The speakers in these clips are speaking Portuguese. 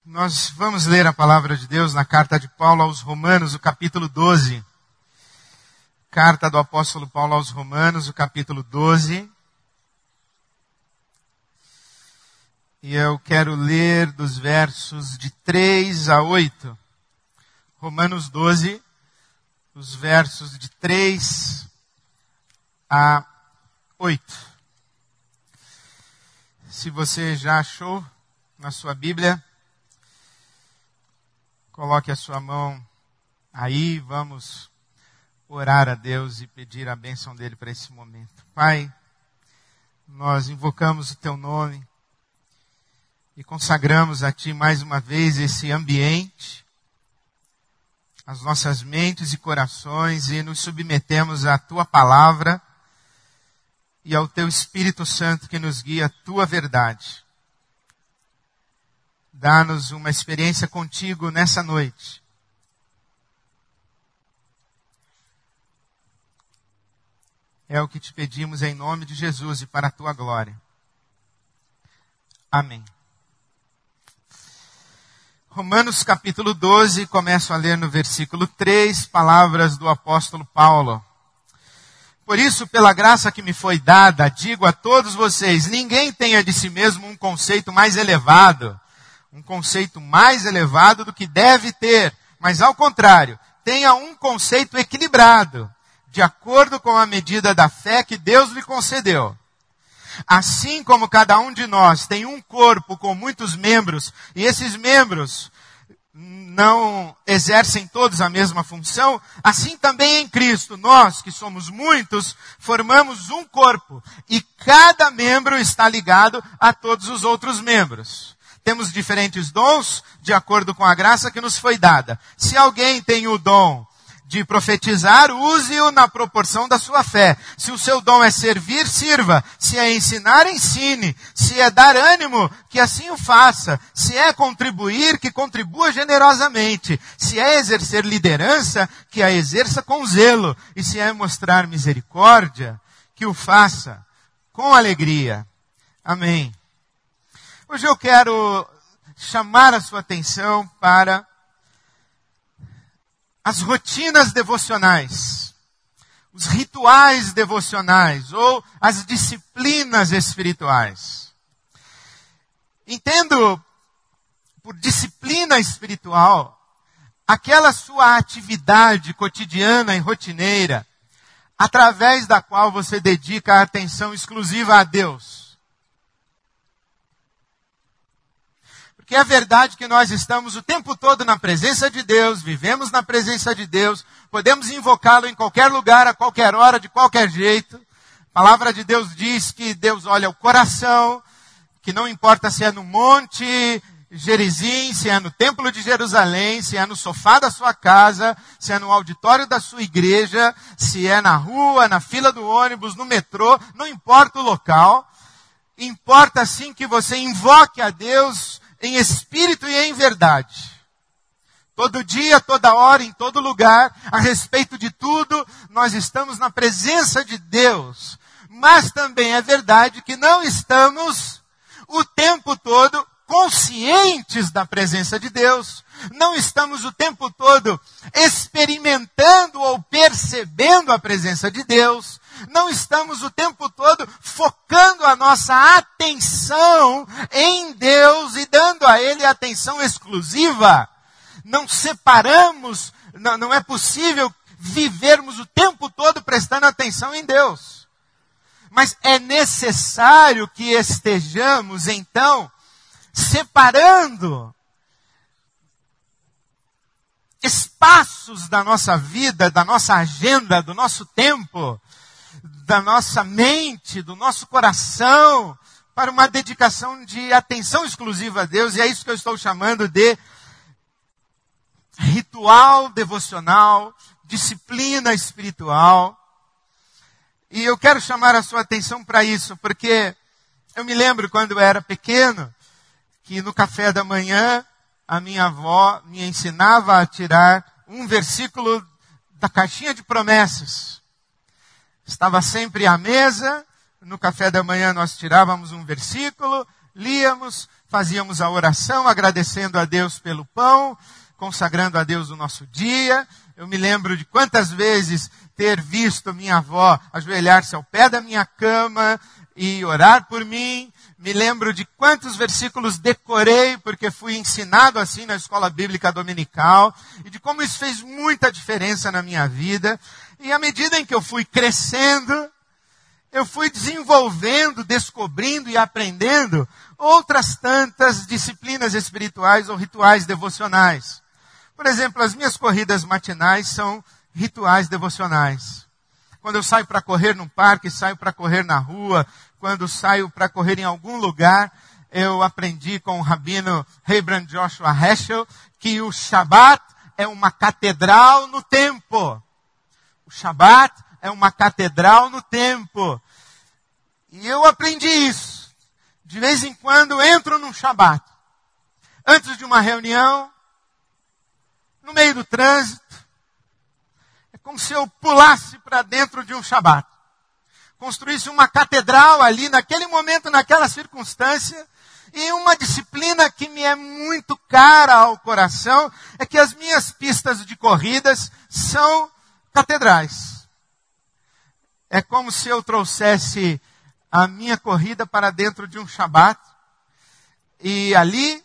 Nós vamos ler a palavra de Deus na carta de Paulo aos Romanos, o capítulo 12. Carta do apóstolo Paulo aos Romanos, o capítulo 12. E eu quero ler dos versos de 3 a 8. Romanos 12, os versos de 3 a 8. Se você já achou na sua Bíblia, coloque a sua mão aí, vamos orar a Deus e pedir a bênção dele para esse momento. Pai, nós invocamos o teu nome e consagramos a ti mais uma vez esse ambiente, as nossas mentes e corações, e nos submetemos à tua palavra e ao teu Espírito Santo que nos guia a tua verdade. Dá-nos uma experiência contigo nessa noite. É o que te pedimos em nome de Jesus e para a tua glória. Amém. Romanos capítulo 12, começo a ler no versículo 3, palavras do apóstolo Paulo. Por isso, pela graça que me foi dada, digo a todos vocês, ninguém tenha de si mesmo um conceito mais elevado do que deve ter, mas ao contrário, tenha um conceito equilibrado, de acordo com a medida da fé que Deus lhe concedeu. Assim como cada um de nós tem um corpo com muitos membros, e esses membros não exercem todos a mesma função, assim também em Cristo, nós que somos muitos, formamos um corpo, e cada membro está ligado a todos os outros membros. Temos diferentes dons de acordo com a graça que nos foi dada. Se alguém tem o dom de profetizar, use-o na proporção da sua fé. Se o seu dom é servir, sirva. Se é ensinar, ensine. Se é dar ânimo, que assim o faça. Se é contribuir, que contribua generosamente. Se é exercer liderança, que a exerça com zelo. E se é mostrar misericórdia, que o faça com alegria. Amém. Hoje eu quero chamar a sua atenção para as rotinas devocionais, os rituais devocionais ou as disciplinas espirituais. Entendo por disciplina espiritual aquela sua atividade cotidiana e rotineira através da qual você dedica a atenção exclusiva a Deus. Porque é verdade que nós estamos o tempo todo na presença de Deus, vivemos na presença de Deus, podemos invocá-lo em qualquer lugar, a qualquer hora, de qualquer jeito. A palavra de Deus diz que Deus olha o coração, que não importa se é no Monte Gerizim, se é no Templo de Jerusalém, se é no sofá da sua casa, se é no auditório da sua igreja, se é na rua, na fila do ônibus, no metrô, não importa o local. Importa sim que você invoque a Deus em espírito e em verdade. Todo dia, toda hora, em todo lugar, a respeito de tudo, nós estamos na presença de Deus. Mas também é verdade que não estamos o tempo todo conscientes da presença de Deus. Não estamos o tempo todo experimentando ou percebendo a presença de Deus. Não estamos o tempo todo focando a nossa atenção em Deus e dando a Ele atenção exclusiva. Não separamos, não é possível vivermos o tempo todo prestando atenção em Deus. Mas é necessário que estejamos, então, separando espaços da nossa vida, da nossa agenda, do nosso tempo, da nossa mente, do nosso coração, para uma dedicação de atenção exclusiva a Deus. E é isso que eu estou chamando de ritual devocional, disciplina espiritual. E eu quero chamar a sua atenção para isso, porque eu me lembro quando eu era pequeno, que no café da manhã, a minha avó me ensinava a tirar um versículo da caixinha de promessas. Estava sempre à mesa, no café da manhã nós tirávamos um versículo, líamos, fazíamos a oração agradecendo a Deus pelo pão, consagrando a Deus o nosso dia. Eu me lembro de quantas vezes ter visto minha avó ajoelhar-se ao pé da minha cama e orar por mim. Me lembro de quantos versículos decorei, porque fui ensinado assim na escola bíblica dominical, e de como isso fez muita diferença na minha vida. E à medida em que eu fui crescendo, eu fui desenvolvendo, descobrindo e aprendendo outras tantas disciplinas espirituais ou rituais devocionais. Por exemplo, as minhas corridas matinais são rituais devocionais. Quando eu saio para correr no parque, saio para correr na rua, quando saio para correr em algum lugar, eu aprendi com o rabino Rebran Joshua Heschel que o Shabat é uma catedral no tempo. O Shabat é uma catedral no tempo. E eu aprendi isso. De vez em quando entro num Shabat. Antes de uma reunião, no meio do trânsito, é como se eu pulasse para dentro de um Shabat. Construísse uma catedral ali, naquele momento, naquela circunstância. E uma disciplina que me é muito cara ao coração é que as minhas pistas de corridas são catedrais. É como se eu trouxesse a minha corrida para dentro de um Shabat. E ali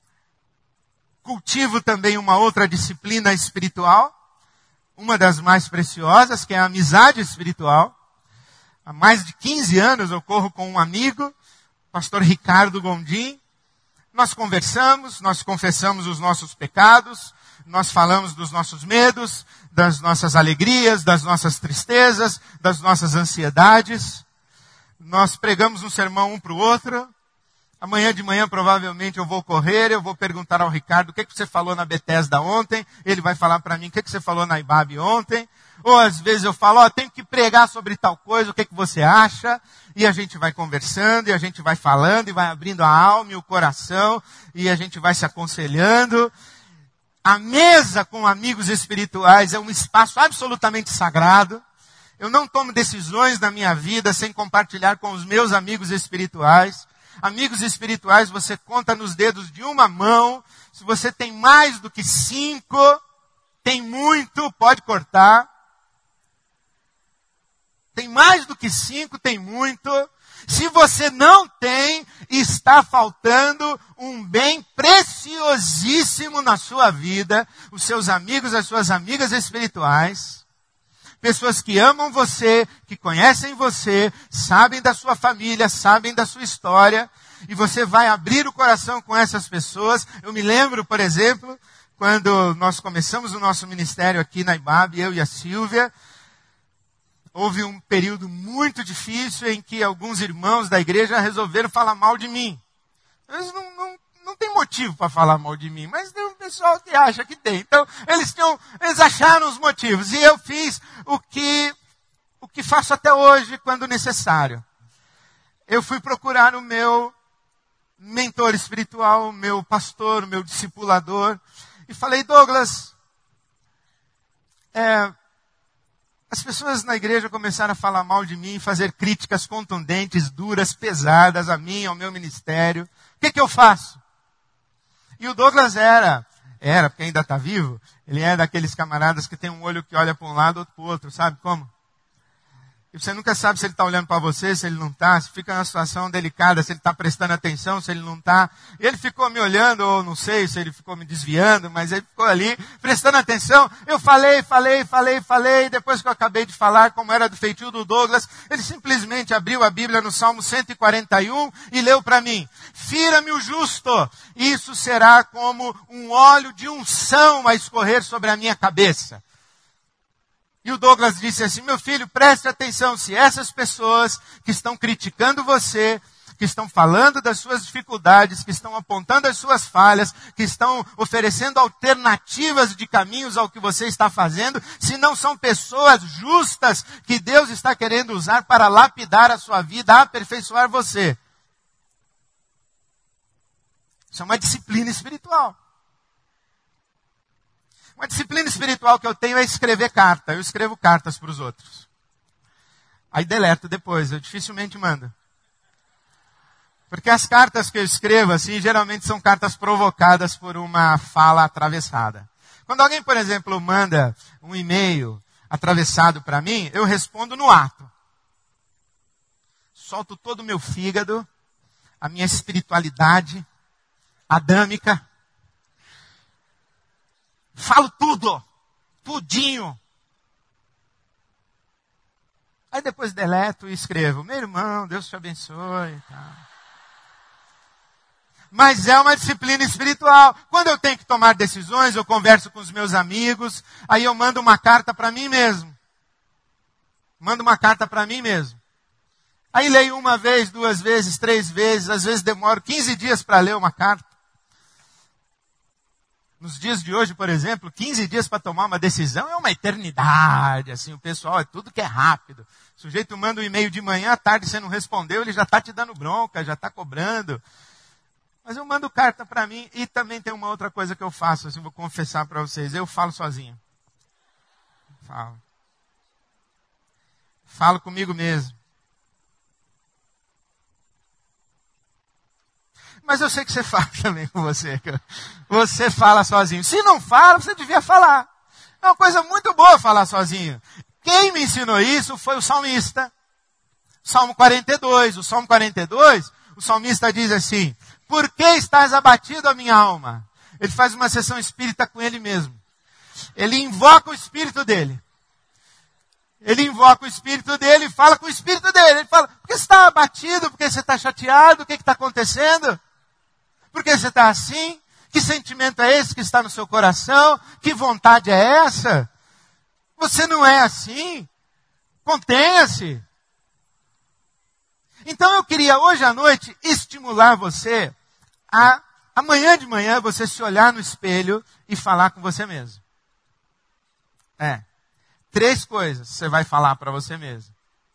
cultivo também uma outra disciplina espiritual, uma das mais preciosas, que é a amizade espiritual. Há mais de 15 anos eu corro com um amigo, pastor Ricardo Gondim. Nós conversamos, nós confessamos os nossos pecados, nós falamos dos nossos medos, das nossas alegrias, das nossas tristezas, das nossas ansiedades. Nós pregamos um sermão um para o outro. Amanhã de manhã, provavelmente, eu vou correr, eu vou perguntar ao Ricardo o que você falou na Bethesda ontem. Ele vai falar para mim o que você falou na IBAB ontem. Ou às vezes eu falo, tenho que pregar sobre tal coisa, o que você acha? E a gente vai conversando, e a gente vai falando, e vai abrindo a alma e o coração, e a gente vai se aconselhando. A mesa com amigos espirituais é um espaço absolutamente sagrado. Eu não tomo decisões na minha vida sem compartilhar com os meus amigos espirituais. Amigos espirituais você conta nos dedos de uma mão. Se você tem mais do que 5, tem muito, pode cortar. Tem mais do que 5, tem muito. Se você não tem, está faltando um bem preciosíssimo na sua vida. Os seus amigos, as suas amigas espirituais. Pessoas que amam você, que conhecem você, sabem da sua família, sabem da sua história. E você vai abrir o coração com essas pessoas. Eu me lembro, por exemplo, quando nós começamos o nosso ministério aqui na IBAB, eu e a Silvia, houve um período muito difícil em que alguns irmãos da igreja resolveram falar mal de mim. Eles não tem motivo para falar mal de mim, mas tem um pessoal que acha que tem. Então, eles acharam os motivos. E eu fiz o que faço até hoje, quando necessário. Eu fui procurar o meu mentor espiritual, o meu pastor, o meu discipulador, e falei, Douglas, as pessoas na igreja começaram a falar mal de mim, fazer críticas contundentes, duras, pesadas a mim, ao meu ministério. O que eu faço? E o Douglas era, porque ainda está vivo, ele é daqueles camaradas que tem um olho que olha para um lado, outro para o outro, sabe como? E você nunca sabe se ele está olhando para você, se ele não está, se fica numa situação delicada, se ele está prestando atenção, se ele não está. Ele ficou me olhando, ou não sei se ele ficou me desviando, mas ele ficou ali prestando atenção. Eu falei, depois que eu acabei de falar, como era do feitio do Douglas, ele simplesmente abriu a Bíblia no Salmo 141 e leu para mim, fira-me o justo, isso será como um óleo de unção a escorrer sobre a minha cabeça. E o Douglas disse assim, meu filho, preste atenção, se essas pessoas que estão criticando você, que estão falando das suas dificuldades, que estão apontando as suas falhas, que estão oferecendo alternativas de caminhos ao que você está fazendo, se não são pessoas justas que Deus está querendo usar para lapidar a sua vida, aperfeiçoar você. Isso é uma disciplina espiritual. Uma disciplina espiritual que eu tenho é escrever carta. Eu escrevo cartas para os outros. Aí deleto depois, eu dificilmente mando. Porque as cartas que eu escrevo, assim, geralmente são cartas provocadas por uma fala atravessada. Quando alguém, por exemplo, manda um e-mail atravessado para mim, eu respondo no ato. Solto todo o meu fígado, a minha espiritualidade adâmica. Falo tudo, tudinho. Aí depois deleto e escrevo, meu irmão, Deus te abençoe. Tá. Mas é uma disciplina espiritual. Quando eu tenho que tomar decisões, eu converso com os meus amigos, aí eu mando uma carta para mim mesmo. Mando uma carta para mim mesmo. Aí leio uma vez, 2 vezes, 3 vezes, às vezes demoro 15 dias para ler uma carta. Nos dias de hoje, por exemplo, 15 dias para tomar uma decisão é uma eternidade. Assim, o pessoal, é tudo que é rápido. O sujeito manda um e-mail de manhã, à tarde você não respondeu, ele já está te dando bronca, já está cobrando. Mas eu mando carta para mim e também tem uma outra coisa que eu faço, assim, vou confessar para vocês. Eu falo sozinho. Falo comigo mesmo. Mas eu sei que você fala também com você. Você fala sozinho. Se não fala, você devia falar. É uma coisa muito boa falar sozinho. Quem me ensinou isso foi o salmista. Salmo 42. O Salmo 42, o salmista diz assim: por que estás abatido, a minha alma? Ele faz uma sessão espírita com ele mesmo. Ele invoca o espírito dele. Ele invoca o espírito dele e fala com o espírito dele. Ele fala, por que você está abatido? Por que você está chateado? O que está acontecendo? Por que você está assim? Que sentimento é esse que está no seu coração? Que vontade é essa? Você não é assim. Contenha-se. Então eu queria hoje à noite estimular você a amanhã de manhã você se olhar no espelho e falar com você mesmo. 3 coisas você vai falar para você mesmo.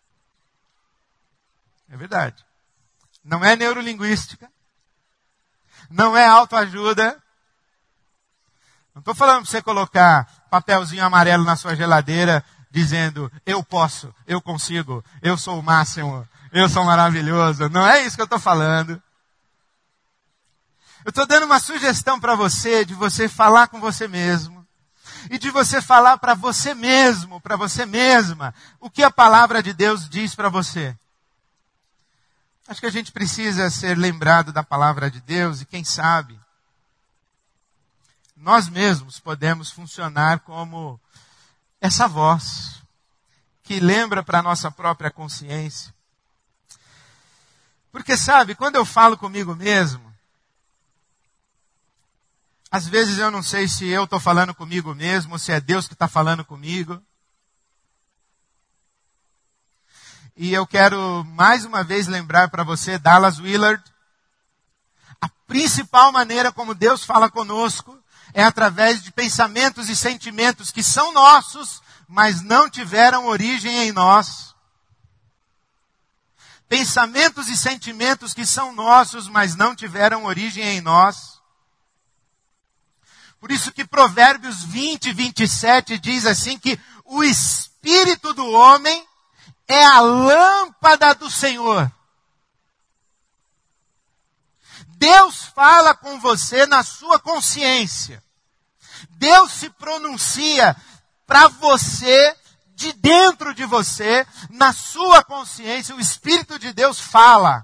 É verdade. Não é neurolinguística. Não é autoajuda. Não estou falando para você colocar papelzinho amarelo na sua geladeira dizendo, eu posso, eu consigo, eu sou o máximo, eu sou maravilhoso. Não é isso que eu estou falando. Eu estou dando uma sugestão para você, de você falar com você mesmo. E de você falar para você mesmo, para você mesma, o que a palavra de Deus diz para você. Acho que a gente precisa ser lembrado da palavra de Deus e quem sabe, nós mesmos podemos funcionar como essa voz que lembra para a nossa própria consciência. Porque sabe, quando eu falo comigo mesmo, às vezes eu não sei se eu estou falando comigo mesmo ou se é Deus que está falando comigo. E eu quero mais uma vez lembrar para você, Dallas Willard, a principal maneira como Deus fala conosco é através de pensamentos e sentimentos que são nossos, mas não tiveram origem em nós. Pensamentos e sentimentos que são nossos, mas não tiveram origem em nós. Por isso que Provérbios 20, 27 diz assim que o espírito do homem é a lâmpada do Senhor. Deus fala com você na sua consciência. Deus se pronuncia para você, de dentro de você, na sua consciência. O Espírito de Deus fala.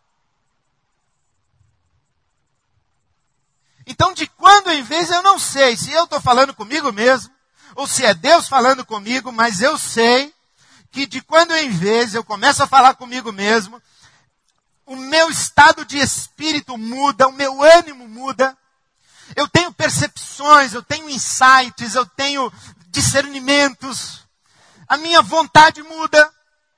Então, de quando em vez, eu não sei se eu estou falando comigo mesmo, ou se é Deus falando comigo, mas eu sei que de quando em vez eu começo a falar comigo mesmo, o meu estado de espírito muda, o meu ânimo muda, eu tenho percepções, eu tenho insights, eu tenho discernimentos, a minha vontade muda,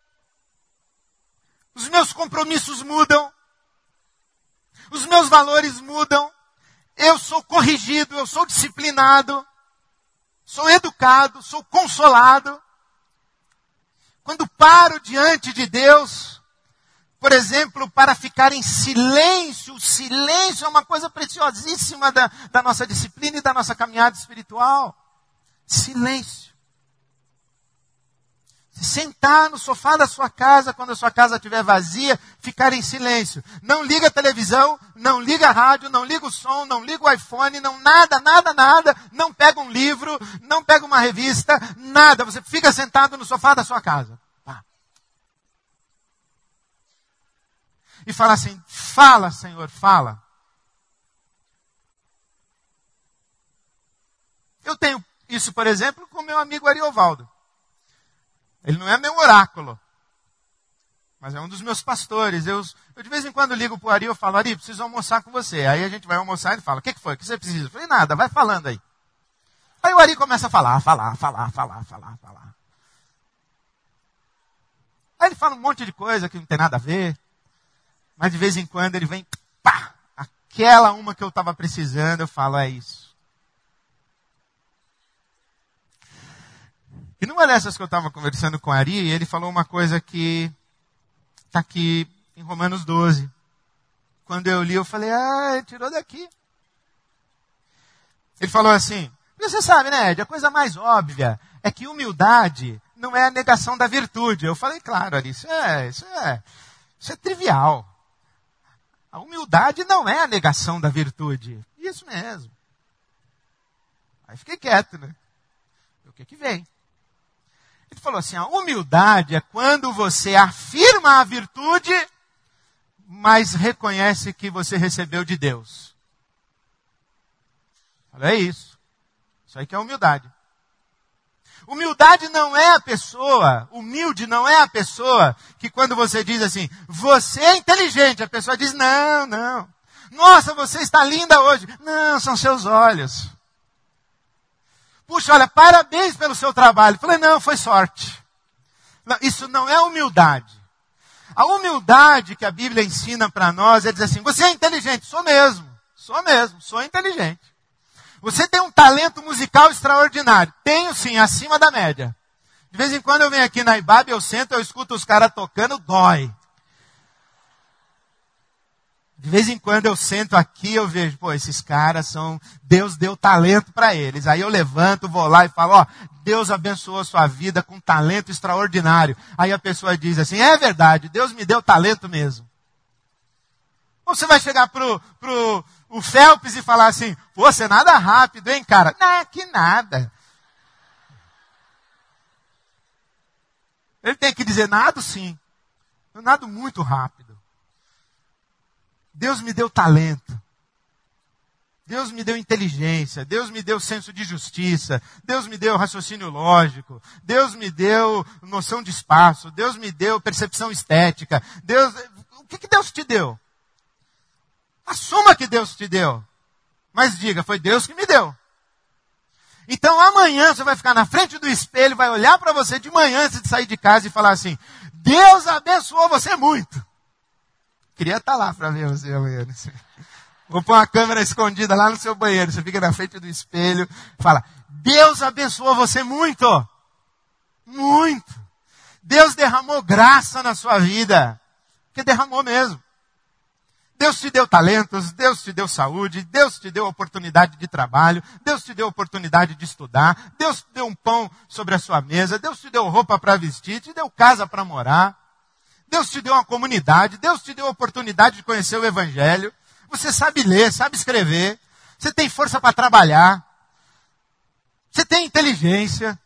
os meus compromissos mudam, os meus valores mudam, eu sou corrigido, eu sou disciplinado, sou educado, sou consolado. Quando paro diante de Deus, por exemplo, para ficar em silêncio, o silêncio é uma coisa preciosíssima da nossa disciplina e da nossa caminhada espiritual. Silêncio. Sentar no sofá da sua casa, quando a sua casa estiver vazia, ficar em silêncio. Não liga a televisão, não liga a rádio, não liga o som, não liga o iPhone, não nada. Não pega um livro, não pega uma revista, nada. Você fica sentado no sofá da sua casa. Pá. E fala assim, fala, Senhor, fala. Eu tenho isso, por exemplo, com meu amigo Ariovaldo. Ele não é meu oráculo, mas é um dos meus pastores. Eu de vez em quando ligo para o Ari e falo, Ari, preciso almoçar com você. Aí a gente vai almoçar e ele fala, o que foi? O que você precisa? Eu falei, nada, vai falando aí. Aí o Ari começa a falar. Aí ele fala um monte de coisa que não tem nada a ver, mas de vez em quando ele vem, pá, aquela uma que eu estava precisando, eu falo, é isso. E numa dessas que eu estava conversando com o Ari, ele falou uma coisa que está aqui em Romanos 12. Quando eu li, eu falei, ele tirou daqui. Ele falou assim, você sabe, né, Ed, a coisa mais óbvia é que humildade não é a negação da virtude. Eu falei, claro, Ari, isso é trivial. A humildade não é a negação da virtude. Isso mesmo. Aí fiquei quieto, né? O que vem? Ele falou assim, a humildade é quando você afirma a virtude, mas reconhece que você recebeu de Deus. Olha isso. Isso aí que é humildade. Humildade não é a pessoa, humilde não é a pessoa que quando você diz assim, você é inteligente, a pessoa diz, não. Nossa, você está linda hoje. Não, são seus olhos. Puxa, olha, parabéns pelo seu trabalho. Falei, não, foi sorte. Não, isso não é humildade. A humildade que a Bíblia ensina para nós é dizer assim, você é inteligente, sou sou inteligente. Você tem um talento musical extraordinário. Tenho sim, acima da média. De vez em quando eu venho aqui na IBAB, eu sento, eu escuto os caras tocando, dói. De vez em quando eu sento aqui, eu vejo, esses caras são, Deus deu talento para eles. Aí eu levanto, vou lá e falo, Deus abençoou a sua vida com talento extraordinário. Aí a pessoa diz assim, é verdade, Deus me deu talento mesmo. Ou você vai chegar pro Phelps e falar assim, você nada rápido, hein, cara? Não, que nada. Ele tem que dizer, nado sim. Eu nado muito rápido. Deus me deu talento. Deus me deu inteligência. Deus me deu senso de justiça. Deus me deu raciocínio lógico. Deus me deu noção de espaço. Deus me deu percepção estética. O que Deus te deu? Assuma que Deus te deu. Mas diga, foi Deus que me deu. Então amanhã você vai ficar na frente do espelho, vai olhar para você de manhã antes de sair de casa e falar assim, Deus abençoou você muito. Queria estar lá para ver você amanhã. Vou pôr uma câmera escondida lá no seu banheiro. Você fica na frente do espelho e fala, Deus abençoou você muito. Muito. Deus derramou graça na sua vida. Porque derramou mesmo. Deus te deu talentos, Deus te deu saúde, Deus te deu oportunidade de trabalho, Deus te deu oportunidade de estudar, Deus te deu um pão sobre a sua mesa, Deus te deu roupa para vestir, te deu casa para morar. Deus te deu uma comunidade, Deus te deu a oportunidade de conhecer o Evangelho. Você sabe ler, sabe escrever, você tem força para trabalhar, você tem inteligência,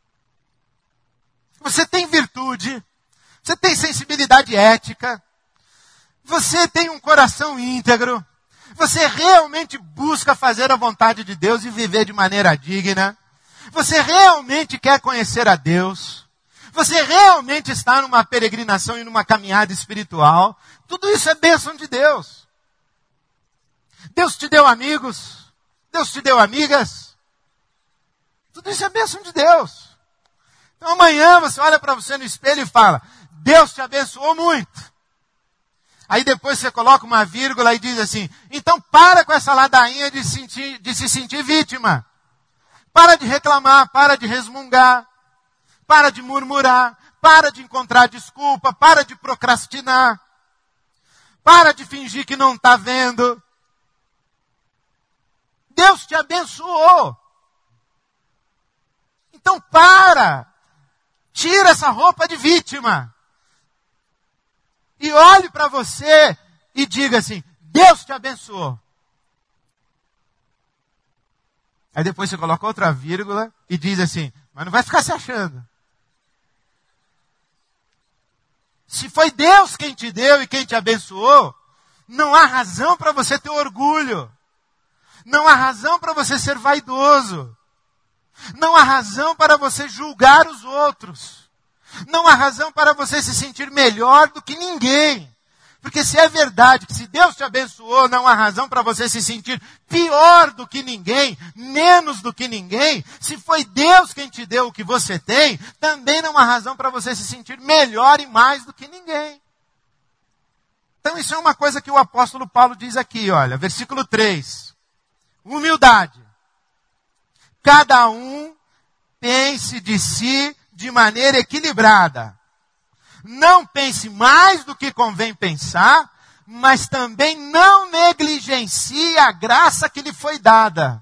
você tem virtude, você tem sensibilidade ética, você tem um coração íntegro, você realmente busca fazer a vontade de Deus e viver de maneira digna, você realmente quer conhecer a Deus. Você realmente está numa peregrinação e numa caminhada espiritual. Tudo isso é bênção de Deus. Deus te deu amigos. Deus te deu amigas. Tudo isso é bênção de Deus. Então amanhã você olha para você no espelho e fala, Deus te abençoou muito. Aí depois você coloca uma vírgula e diz assim, então para com essa ladainha de se sentir vítima. Para de reclamar, para de resmungar. Para de murmurar, para de encontrar desculpa, para de procrastinar, para de fingir que não está vendo. Deus te abençoou. Então Tira essa roupa de vítima. E olhe para você e diga assim, Deus te abençoou. Aí depois você coloca outra vírgula e diz assim, mas não vai ficar se achando. Se foi Deus quem te deu e quem te abençoou, não há razão para você ter orgulho. Não há razão para você ser vaidoso. Não há razão para você julgar os outros. Não há razão para você se sentir melhor do que ninguém. Porque se é verdade que se Deus te abençoou, não há razão para você se sentir pior do que ninguém, menos do que ninguém. Se foi Deus quem te deu o que você tem, também não há razão para você se sentir melhor e mais do que ninguém. Então isso é uma coisa que o apóstolo Paulo diz aqui, olha, versículo 3. Humildade. Cada um pense de si de maneira equilibrada. Não pense mais do que convém pensar, mas também não negligencie a graça que lhe foi dada.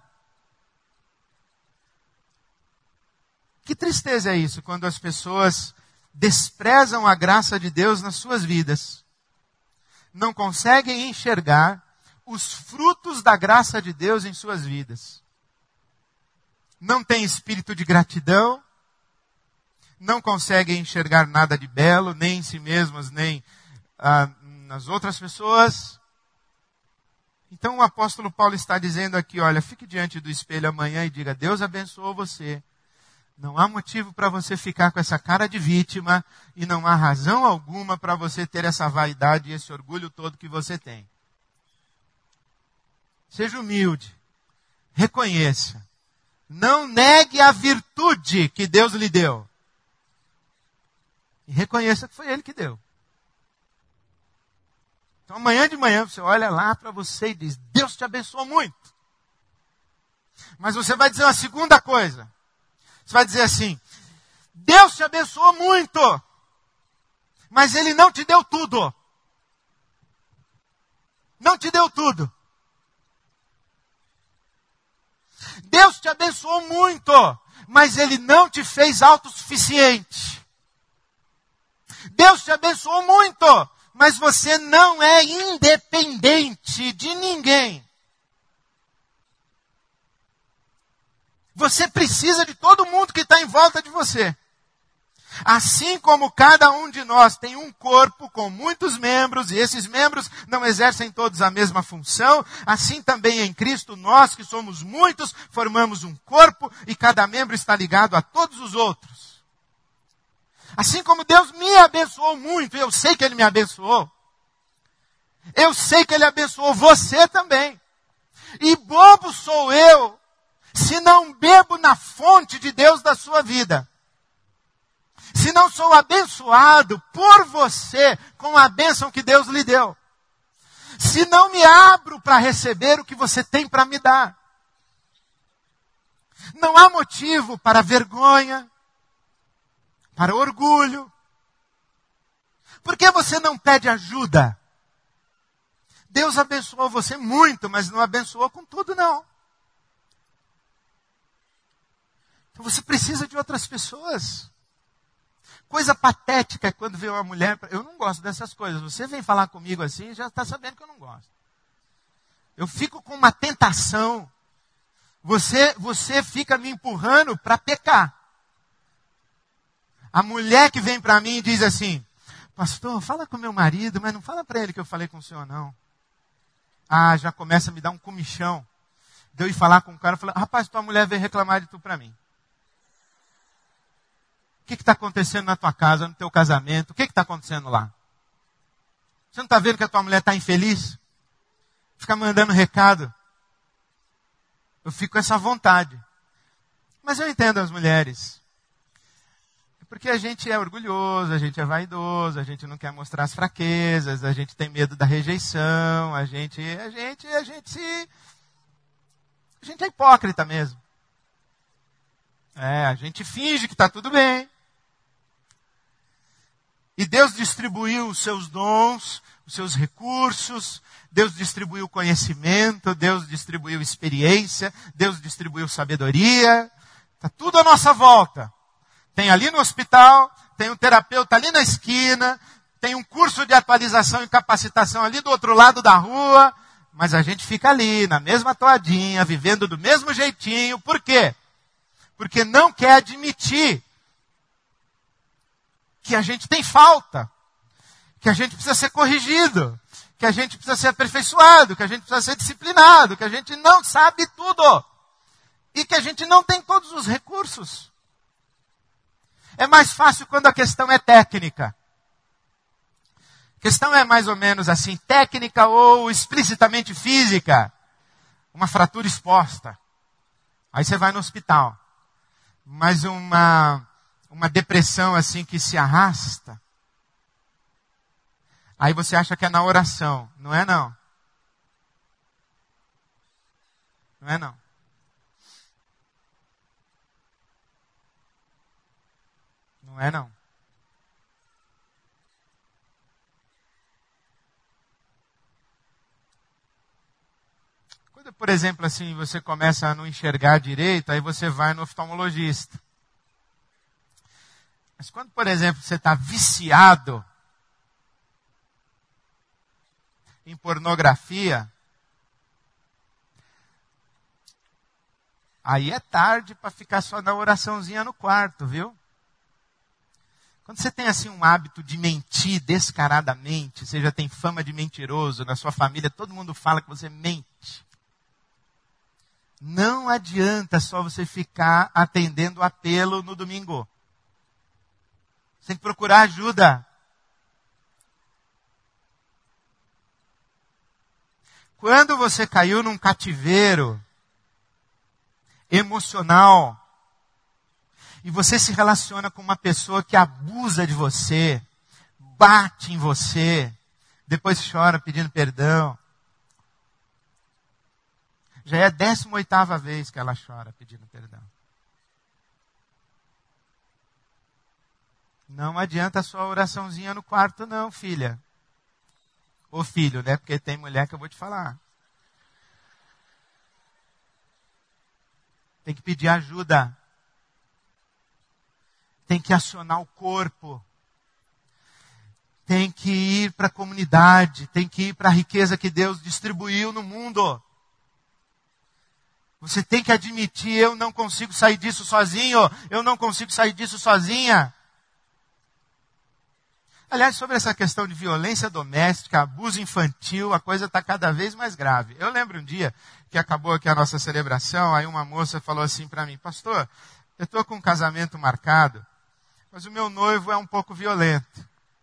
Que tristeza é isso, quando as pessoas desprezam a graça de Deus nas suas vidas. Não conseguem enxergar os frutos da graça de Deus em suas vidas. Não têm espírito de gratidão, não conseguem enxergar nada de belo, nem em si mesmos, nem nas outras pessoas. Então o apóstolo Paulo está dizendo aqui, olha, fique diante do espelho amanhã e diga, Deus abençoou você. Não há motivo para você ficar com essa cara de vítima e não há razão alguma para você ter essa vaidade e esse orgulho todo que você tem. Seja humilde, reconheça, não negue a virtude que Deus lhe deu. E reconheça que foi Ele que deu. Então amanhã de manhã você olha lá para você e diz, Deus te abençoou muito. Mas você vai dizer uma segunda coisa. Você vai dizer assim, Deus te abençoou muito, mas Ele não te deu tudo. Não te deu tudo. Deus te abençoou muito, mas Ele não te fez autossuficiente. Deus te abençoou muito, mas você não é independente de ninguém. Você precisa de todo mundo que está em volta de você. Assim como cada um de nós tem um corpo com muitos membros, e esses membros não exercem todos a mesma função, assim também em Cristo nós, que somos muitos, formamos um corpo e cada membro está ligado a todos os outros. Assim como Deus me abençoou muito, eu sei que Ele me abençoou, eu sei que Ele abençoou você também. E bobo sou eu, se não bebo na fonte de Deus da sua vida. Se não sou abençoado por você com a bênção que Deus lhe deu. Se não me abro para receber o que você tem para me dar. Não há motivo para vergonha, para orgulho. Por que você não pede ajuda? Deus abençoou você muito, mas não abençoou com tudo, não. Então você precisa de outras pessoas. Coisa patética é quando vê uma mulher... Eu não gosto dessas coisas. Você vem falar comigo assim, já está sabendo que eu não gosto. Eu fico com uma tentação. Você fica me empurrando para pecar. A mulher que vem para mim e diz assim, pastor, fala com meu marido, mas não fala para ele que eu falei com o senhor, não. Ah, já começa a me dar um comichão. De eu ir falar com o cara e falar, rapaz, tua mulher veio reclamar de tu para mim. O que está acontecendo na tua casa, no teu casamento? O que está acontecendo lá? Você não está vendo que a tua mulher está infeliz? Fica mandando recado. Eu fico com essa vontade. Mas eu entendo as mulheres. Porque a gente é orgulhoso, a gente é vaidoso, a gente não quer mostrar as fraquezas, a gente tem medo da rejeição, a gente é hipócrita mesmo. A gente finge que está tudo bem. E Deus distribuiu os seus dons, os seus recursos, Deus distribuiu conhecimento, Deus distribuiu experiência, Deus distribuiu sabedoria. Está tudo à nossa volta. Tem ali no hospital, tem um terapeuta ali na esquina, tem um curso de atualização e capacitação ali do outro lado da rua, mas a gente fica ali, na mesma toadinha, vivendo do mesmo jeitinho. Por quê? Porque não quer admitir que a gente tem falta, que a gente precisa ser corrigido, que a gente precisa ser aperfeiçoado, que a gente precisa ser disciplinado, que a gente não sabe tudo e que a gente não tem todos os recursos. É mais fácil quando a questão é técnica. A questão é mais ou menos assim, técnica ou explicitamente física. Uma fratura exposta. Aí você vai no hospital. Mas uma depressão assim que se arrasta. Aí você acha que é na oração. Não é não. Não é não. Não é não. Quando, por exemplo, assim, você começa a não enxergar direito, aí você vai no oftalmologista. Mas quando, por exemplo, você está viciado em pornografia, aí é tarde para ficar só na oraçãozinha no quarto, viu? Quando você tem assim um hábito de mentir descaradamente, você já tem fama de mentiroso, na sua família todo mundo fala que você mente. Não adianta só você ficar atendendo o apelo no domingo. Você tem que procurar ajuda. Quando você caiu num cativeiro emocional, e você se relaciona com uma pessoa que abusa de você, bate em você, depois chora pedindo perdão. Já é a 18ª vez que ela chora pedindo perdão. Não adianta a sua oraçãozinha no quarto não, filha. Ou filho, né? Porque tem mulher que eu vou te falar. Tem que pedir ajuda. Tem que acionar o corpo. Tem que ir para a comunidade. Tem que ir para a riqueza que Deus distribuiu no mundo. Você tem que admitir, eu não consigo sair disso sozinho. Eu não consigo sair disso sozinha. Aliás, sobre essa questão de violência doméstica, abuso infantil, a coisa está cada vez mais grave. Eu lembro um dia que acabou aqui a nossa celebração, aí uma moça falou assim para mim, pastor, eu estou com um casamento marcado, mas o meu noivo é um pouco violento.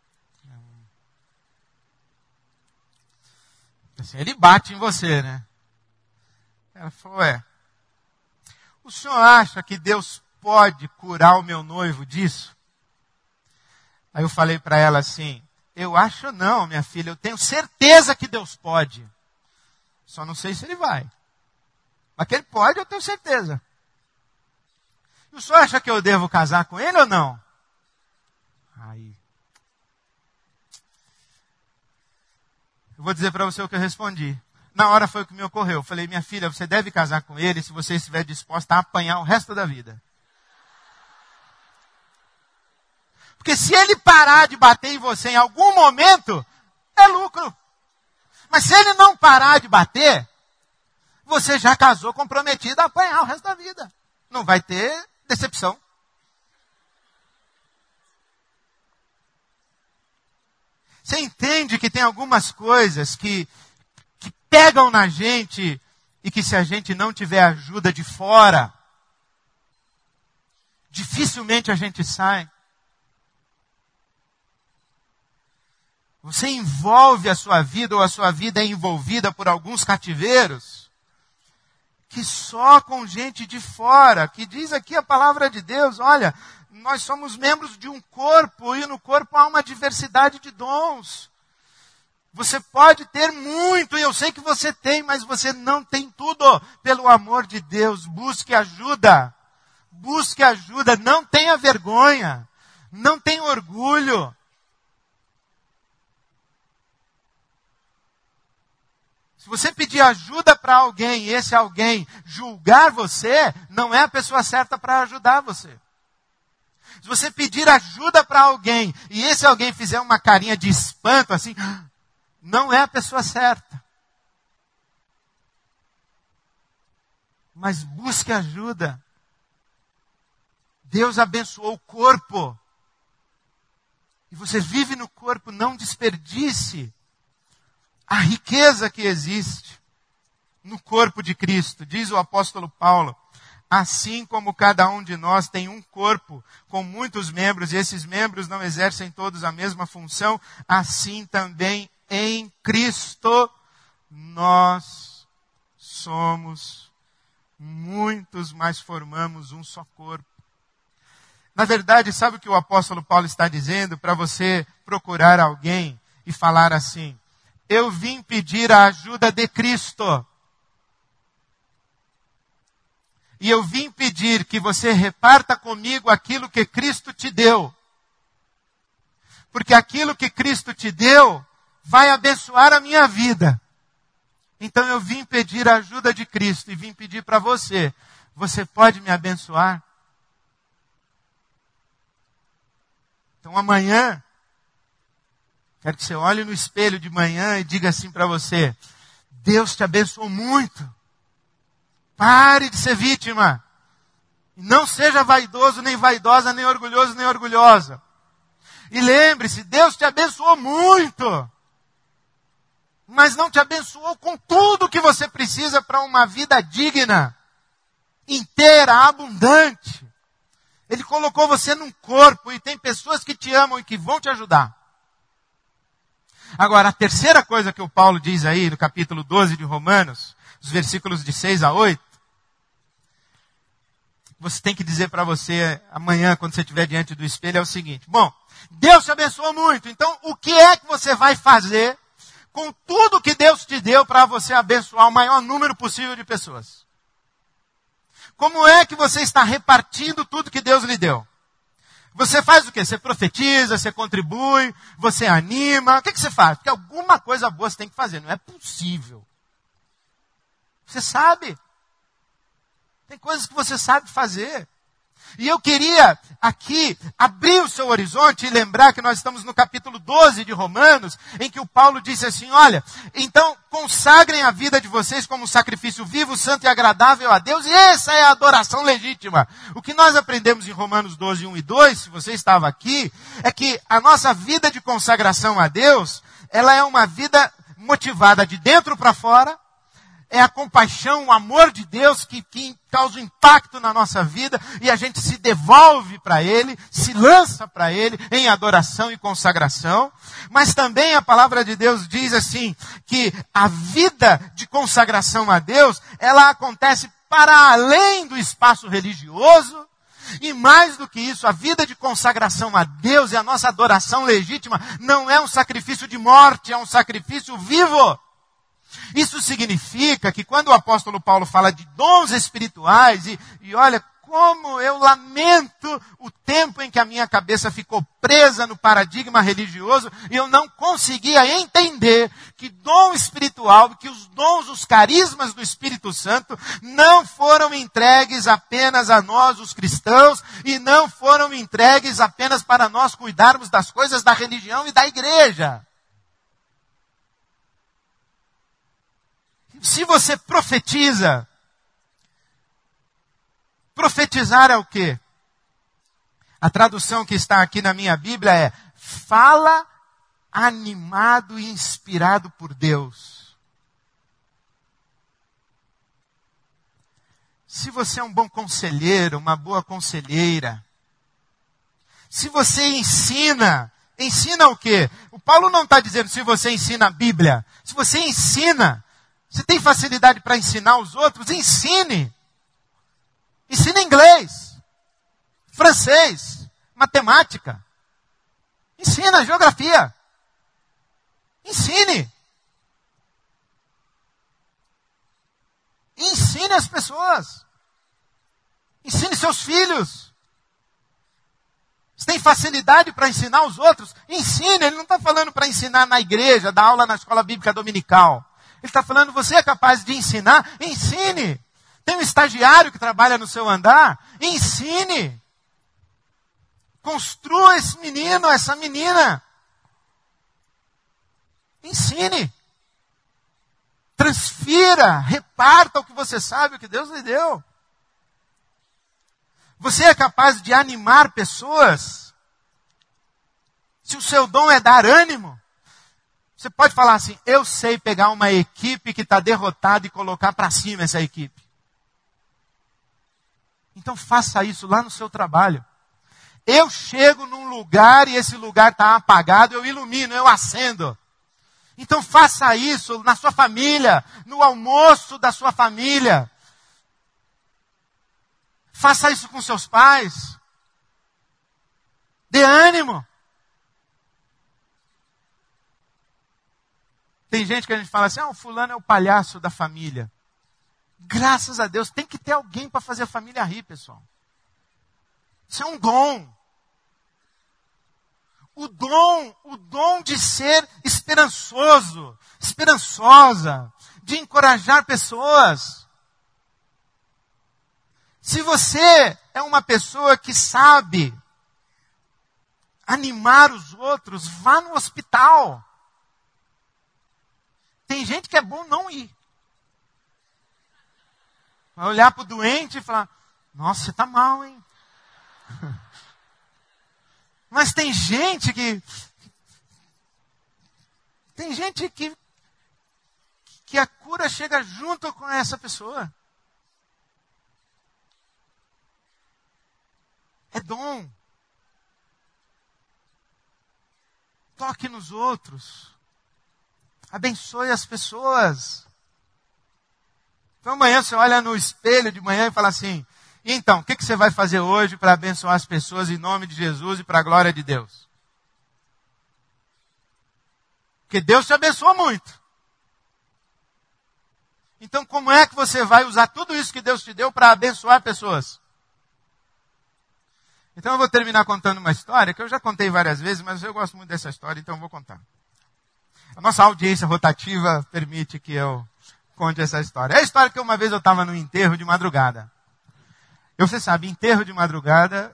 Assim, ele bate em você, né? Ela falou, o senhor acha que Deus pode curar o meu noivo disso? Aí eu falei para ela assim, eu acho não, minha filha, eu tenho certeza que Deus pode. Só não sei se ele vai. Mas que ele pode, eu tenho certeza. E o senhor acha que eu devo casar com ele ou não? Aí. Eu vou dizer para você o que eu respondi. Na hora foi o que me ocorreu. Eu falei, minha filha, você deve casar com ele se você estiver disposta a apanhar o resto da vida. Porque se ele parar de bater em você em algum momento, é lucro. Mas se ele não parar de bater, você já casou comprometido a apanhar o resto da vida. Não vai ter decepção. Você entende que tem algumas coisas que pegam na gente e que se a gente não tiver ajuda de fora, dificilmente a gente sai. Você envolve a sua vida ou a sua vida é envolvida por alguns cativeiros que só com gente de fora, que diz aqui a palavra de Deus, olha, nós somos membros de um corpo e no corpo há uma diversidade de dons. Você pode ter muito, e eu sei que você tem, mas você não tem tudo. Pelo amor de Deus, busque ajuda. Busque ajuda, não tenha vergonha, não tenha orgulho. Se você pedir ajuda para alguém e esse alguém julgar você, não é a pessoa certa para ajudar você. Se você pedir ajuda para alguém, e esse alguém fizer uma carinha de espanto, assim, não é a pessoa certa. Mas busque ajuda. Deus abençoou o corpo. E você vive no corpo, não desperdice a riqueza que existe no corpo de Cristo. Diz o apóstolo Paulo, assim como cada um de nós tem um corpo com muitos membros, e esses membros não exercem todos a mesma função, assim também em Cristo nós somos muitos, mas formamos um só corpo. Na verdade, sabe o que o apóstolo Paulo está dizendo? Para você procurar alguém e falar assim, eu vim pedir a ajuda de Cristo. E eu vim pedir que você reparta comigo aquilo que Cristo te deu. Porque aquilo que Cristo te deu vai abençoar a minha vida. Então eu vim pedir a ajuda de Cristo e vim pedir para você. Você pode me abençoar? Então amanhã, quero que você olhe no espelho de manhã e diga assim para você, Deus te abençoou muito. Pare de ser vítima. Não seja vaidoso, nem vaidosa, nem orgulhoso, nem orgulhosa. E lembre-se, Deus te abençoou muito. Mas não te abençoou com tudo que você precisa para uma vida digna, inteira, abundante. Ele colocou você num corpo e tem pessoas que te amam e que vão te ajudar. Agora, a terceira coisa que o Paulo diz aí no capítulo 12 de Romanos, os versículos de 6 a 8, você tem que dizer para você amanhã, quando você estiver diante do espelho, é o seguinte. Bom, Deus te abençoou muito, então o que é que você vai fazer com tudo que Deus te deu para você abençoar o maior número possível de pessoas? Como é que você está repartindo tudo que Deus lhe deu? Você faz o quê? Você profetiza, você contribui, você anima. O que você faz? Porque alguma coisa boa você tem que fazer. Não é possível. Você sabe. Tem coisas que você sabe fazer. E eu queria aqui abrir o seu horizonte e lembrar que nós estamos no capítulo 12 de Romanos, em que o Paulo disse assim, olha, então consagrem a vida de vocês como um sacrifício vivo, santo e agradável a Deus, e essa é a adoração legítima. O que nós aprendemos em Romanos 12, 1 e 2, se você estava aqui, é que a nossa vida de consagração a Deus, ela é uma vida motivada de dentro para fora, é a compaixão, o amor de Deus que causa um impacto na nossa vida e a gente se devolve para Ele, se lança para Ele em adoração e consagração. Mas também a palavra de Deus diz assim, que a vida de consagração a Deus, ela acontece para além do espaço religioso. E mais do que isso, a vida de consagração a Deus e a nossa adoração legítima não é um sacrifício de morte, é um sacrifício vivo. Isso significa que quando o apóstolo Paulo fala de dons espirituais, e olha como eu lamento o tempo em que a minha cabeça ficou presa no paradigma religioso e eu não conseguia entender que dom espiritual, que os dons, os carismas do Espírito Santo não foram entregues apenas a nós, os cristãos, e não foram entregues apenas para nós cuidarmos das coisas da religião e da igreja. Se você profetiza, profetizar é o quê? A tradução que está aqui na minha Bíblia é fala animado e inspirado por Deus. Se você é um bom conselheiro, uma boa conselheira, se você ensina o quê? O Paulo não está dizendo se você ensina a Bíblia, se você ensina. Você tem facilidade para ensinar os outros? Ensine. Ensine inglês, francês, matemática. Ensina geografia. Ensine. Ensine as pessoas. Ensine seus filhos. Você tem facilidade para ensinar os outros? Ensine. Ele não está falando para ensinar na igreja, dar aula na escola bíblica dominical. Ele está falando, você é capaz de ensinar? Ensine. Tem um estagiário que trabalha no seu andar? Ensine. Construa esse menino, essa menina. Ensine. Transfira, reparta o que você sabe, o que Deus lhe deu. Você é capaz de animar pessoas? Se o seu dom é dar ânimo, você pode falar assim, eu sei pegar uma equipe que está derrotada e colocar para cima essa equipe. Então faça isso lá no seu trabalho. Eu chego num lugar e esse lugar está apagado, eu ilumino, eu acendo. Então faça isso na sua família, no almoço da sua família. Faça isso com seus pais. Dê ânimo. Tem gente que a gente fala assim, o fulano é o palhaço da família. Graças a Deus, tem que ter alguém para fazer a família rir, pessoal. Isso é um dom. O dom de ser esperançoso, esperançosa, de encorajar pessoas. Se você é uma pessoa que sabe animar os outros, vá no hospital. Tem gente que é bom não ir. Vai olhar para o doente e falar, nossa, você está mal, hein? Mas tem gente que a cura chega junto com essa pessoa. É dom. Toque nos outros. Abençoe as pessoas. Então amanhã você olha no espelho de manhã e fala assim, então, o que você vai fazer hoje para abençoar as pessoas em nome de Jesus e para a glória de Deus? Porque Deus te abençoa muito. Então, como é que você vai usar tudo isso que Deus te deu para abençoar pessoas? Então, eu vou terminar contando uma história que eu já contei várias vezes, mas eu gosto muito dessa história, então eu vou contar. A nossa audiência rotativa permite que eu conte essa história. É a história que uma vez eu estava no enterro de madrugada. Você sabe, enterro de madrugada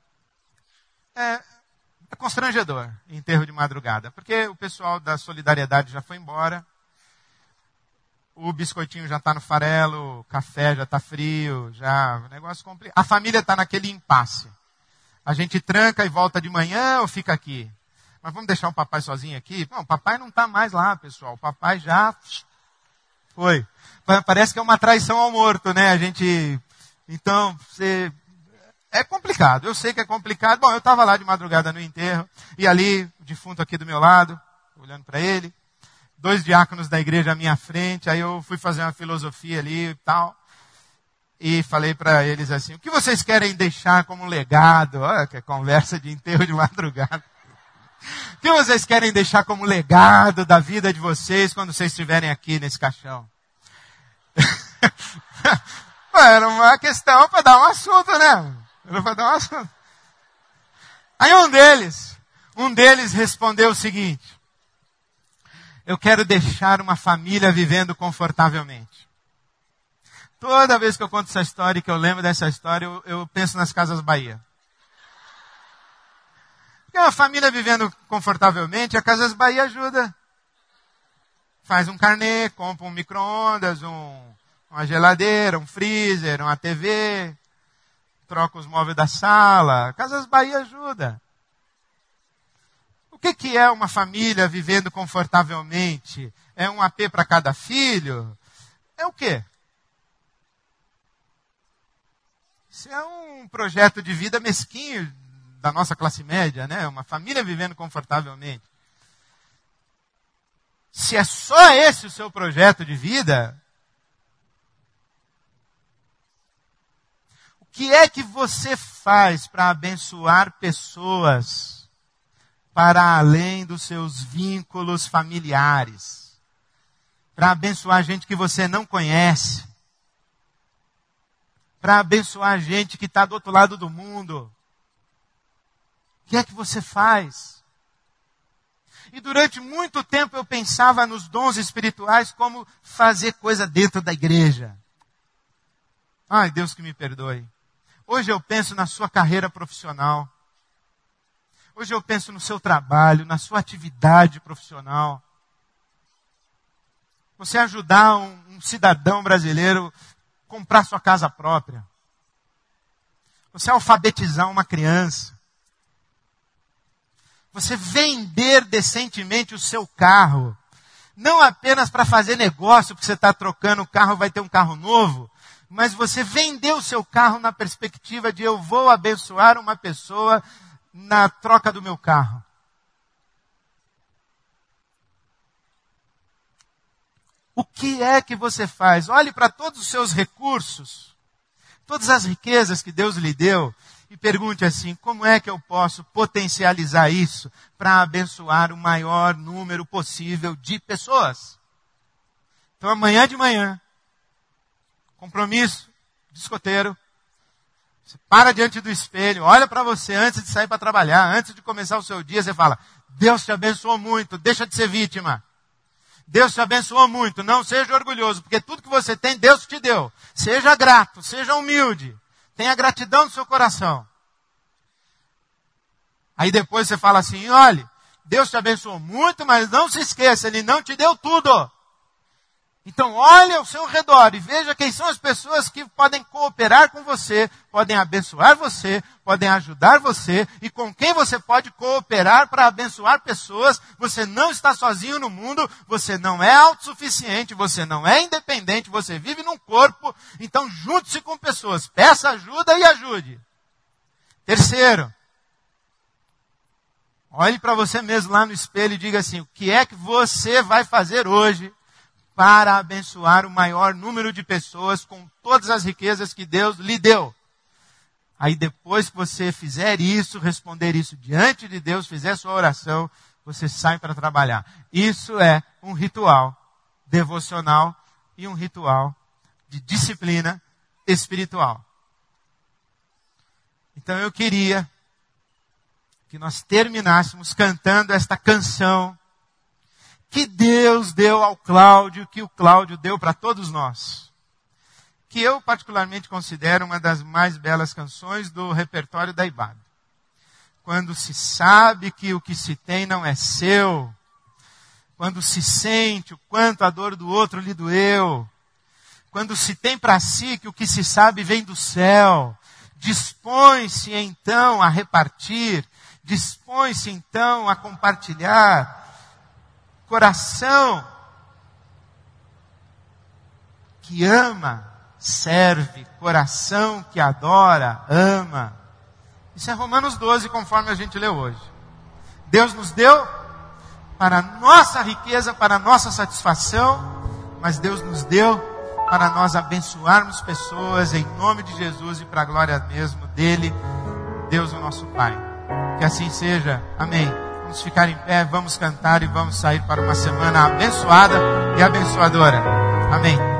é constrangedor, enterro de madrugada. Porque o pessoal da solidariedade já foi embora, o biscoitinho já está no farelo, o café já está frio, o negócio complicado. A família está naquele impasse. A gente tranca e volta de manhã ou fica aqui? Mas vamos deixar o papai sozinho aqui? Não, o papai não está mais lá, pessoal. O papai já foi. Parece que é uma traição ao morto, né? Então, é complicado. Eu sei que é complicado. Bom, eu estava lá de madrugada no enterro. E ali, o defunto aqui do meu lado, olhando para ele. 2 diáconos da igreja à minha frente. Aí eu fui fazer uma filosofia ali e tal. E falei para eles assim, o que vocês querem deixar como legado? Olha que conversa de enterro de madrugada. O que vocês querem deixar como legado da vida de vocês quando vocês estiverem aqui nesse caixão? Era uma questão para dar um assunto, né? Era para dar um assunto. Aí um deles respondeu o seguinte, eu quero deixar uma família vivendo confortavelmente. Toda vez que eu conto essa história e que eu lembro dessa história, eu penso nas Casas Bahia. Porque uma família vivendo confortavelmente, a Casas Bahia ajuda. Faz um carnê, compra um micro-ondas, uma geladeira, um freezer, uma TV, troca os móveis da sala. Casas Bahia ajuda. O que é uma família vivendo confortavelmente? É um AP para cada filho? É o quê? Isso é um projeto de vida mesquinho da nossa classe média, né? Uma família vivendo confortavelmente. Se é só esse o seu projeto de vida, o que é que você faz para abençoar pessoas para além dos seus vínculos familiares? Para abençoar gente que você não conhece? Para abençoar gente que está do outro lado do mundo? O que é que você faz? E durante muito tempo eu pensava nos dons espirituais como fazer coisa dentro da igreja. Ai, Deus que me perdoe. Hoje eu penso na sua carreira profissional. Hoje eu penso no seu trabalho, na sua atividade profissional. Você ajudar um cidadão brasileiro a comprar sua casa própria. Você alfabetizar uma criança. Você vender decentemente o seu carro. Não apenas para fazer negócio, porque você está trocando o carro, vai ter um carro novo. Mas você vender o seu carro na perspectiva de eu vou abençoar uma pessoa na troca do meu carro. O que é que você faz? Olhe para todos os seus recursos, todas as riquezas que Deus lhe deu e pergunte assim, como é que eu posso potencializar isso para abençoar o maior número possível de pessoas? Então amanhã de manhã, compromisso de escoteiro, você para diante do espelho, olha para você antes de sair para trabalhar, antes de começar o seu dia, você fala, Deus te abençoou muito, deixa de ser vítima. Deus te abençoou muito, não seja orgulhoso, porque tudo que você tem, Deus te deu. Seja grato, seja humilde, tenha gratidão no seu coração. Aí depois você fala assim, olha, Deus te abençoou muito, mas não se esqueça, Ele não te deu tudo. Então olhe ao seu redor e veja quem são as pessoas que podem cooperar com você, podem abençoar você, podem ajudar você e com quem você pode cooperar para abençoar pessoas. Você não está sozinho no mundo, você não é autossuficiente, você não é independente, você vive num corpo, então junte-se com pessoas, peça ajuda e ajude. Terceiro, olhe para você mesmo lá no espelho e diga assim, o que é que você vai fazer hoje para abençoar o maior número de pessoas com todas as riquezas que Deus lhe deu. Aí depois que você fizer isso, responder isso diante de Deus, fizer sua oração, você sai para trabalhar. Isso é um ritual devocional e um ritual de disciplina espiritual. Então eu queria que nós terminássemos cantando esta canção que Deus deu ao Cláudio, que o Cláudio deu para todos nós. Que eu particularmente considero uma das mais belas canções do repertório da Ibada. Quando se sabe que o que se tem não é seu. Quando se sente o quanto a dor do outro lhe doeu. Quando se tem para si que o que se sabe vem do céu. Dispõe-se então a repartir. Dispõe-se então a compartilhar. Coração que ama, serve. Coração que adora, ama. Isso é Romanos 12, conforme a gente leu hoje. Deus nos deu para a nossa riqueza, para a nossa satisfação, mas Deus nos deu para nós abençoarmos pessoas em nome de Jesus e para a glória mesmo dele, Deus o nosso Pai. Que assim seja. Amém. Vamos ficar em pé, vamos cantar e vamos sair para uma semana abençoada e abençoadora. Amém.